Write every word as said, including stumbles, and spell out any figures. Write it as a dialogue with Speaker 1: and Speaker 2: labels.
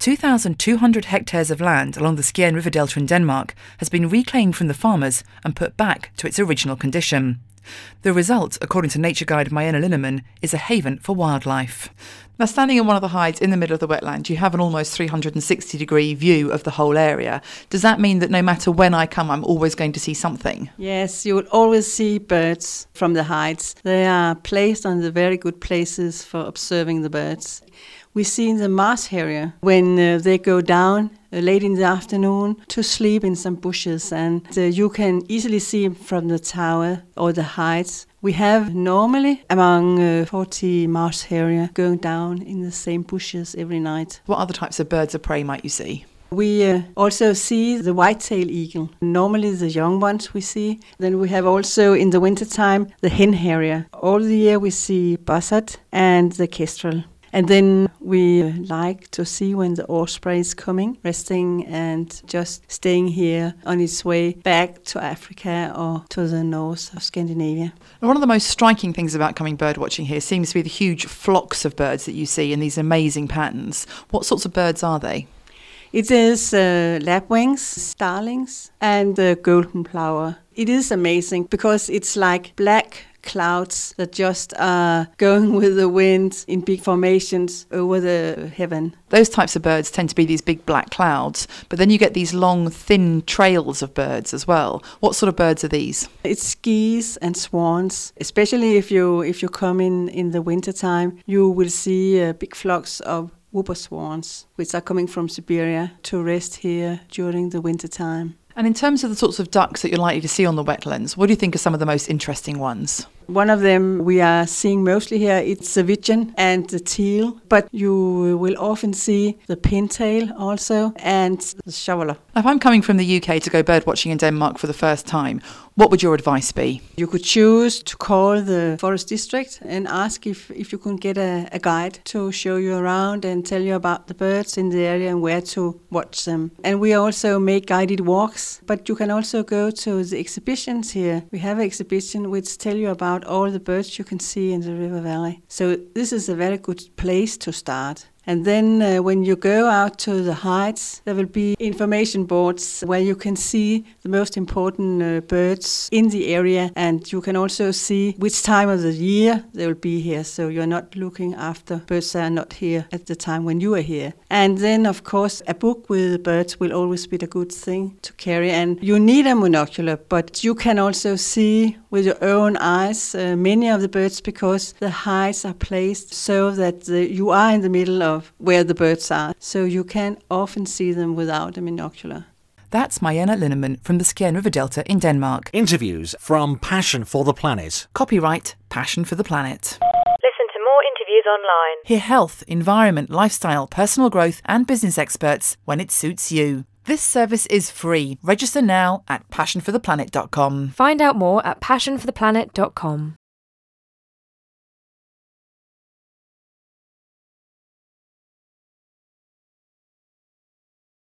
Speaker 1: two thousand two hundred hectares of land along the Skjern River Delta in Denmark has been reclaimed from the farmers and put back to its original condition. The result, according to nature guide Marianne Linnemann, is a haven for wildlife. Now, standing in one of the hides in the middle of the wetland, you have an almost three hundred sixty degree view of the whole area. Does that mean that no matter when I come, I'm always going to see something?
Speaker 2: Yes, you will always see birds from the hides. They are placed on the very good places for observing the birds. We see in the marsh area when uh, they go down uh, late in the afternoon to sleep in some bushes, and uh, you can easily see from the tower or the heights. We have normally among uh, forty marsh hare going down in the same bushes every night.
Speaker 1: What other types of birds of prey might you see?
Speaker 2: We uh, also see the white-tailed eagle, normally the young ones we see. Then we have also in the wintertime the hen harrier. All the year we see buzzard and the kestrel. And then we like to see when the osprey is coming, resting and just staying here on its way back to Africa or to the north of Scandinavia.
Speaker 1: One of the most striking things about coming bird watching here seems to be the huge flocks of birds that you see in these amazing patterns. What sorts of birds are they?
Speaker 2: It is uh, lapwings, starlings, and the golden plover. It is amazing because it's like black clouds that just are going with the wind in big formations over the heaven.
Speaker 1: Those types of birds tend to be these big black clouds, but then you get these long, thin trails of birds as well. What sort of birds are these?
Speaker 2: It's geese and swans. Especially if you if you come in in the wintertime, you will see uh, big flocks of whooper swans, which are coming from Siberia to rest here during the wintertime.
Speaker 1: And in terms of the sorts of ducks that you're likely to see on the wetlands, what do you think are some of the most interesting ones?
Speaker 2: One of them we are seeing mostly here, it's the widgeon and the teal, but you will often see the pintail also and the shoveler.
Speaker 1: If I'm coming from the U K to go bird watching in Denmark for the first time, what would your advice be?
Speaker 2: You could choose to call the forest district and ask if, if you can get a, a guide to show you around and tell you about the birds in the area and where to watch them. And we also make guided walks, but you can also go to the exhibitions here. We have an exhibition which tell you about all the birds you can see in the river valley. So this is a very good place to start. And then uh, when you go out to the heights, there will be information boards where you can see the most important uh, birds in the area, and you can also see which time of the year they will be here. So you're not looking after birds that are not here at the time when you are here. And then, of course, a book with birds will always be a good thing to carry. And you need a monocular, but you can also see with your own eyes uh, many of the birds because the heights are placed so that the, you are in the middle of where the birds are, so you can often see them without a monocular.
Speaker 1: That's Marianne Linnemann from the Skjern River Delta in Denmark.
Speaker 3: Interviews from Passion for the Planet.
Speaker 1: Copyright Passion for the Planet.
Speaker 4: Listen to more interviews online.
Speaker 1: Hear health, environment, lifestyle, personal growth and business experts when it suits you. This service is free. Register now at passion for the planet dot com.
Speaker 4: Find out more at passion for the planet dot com.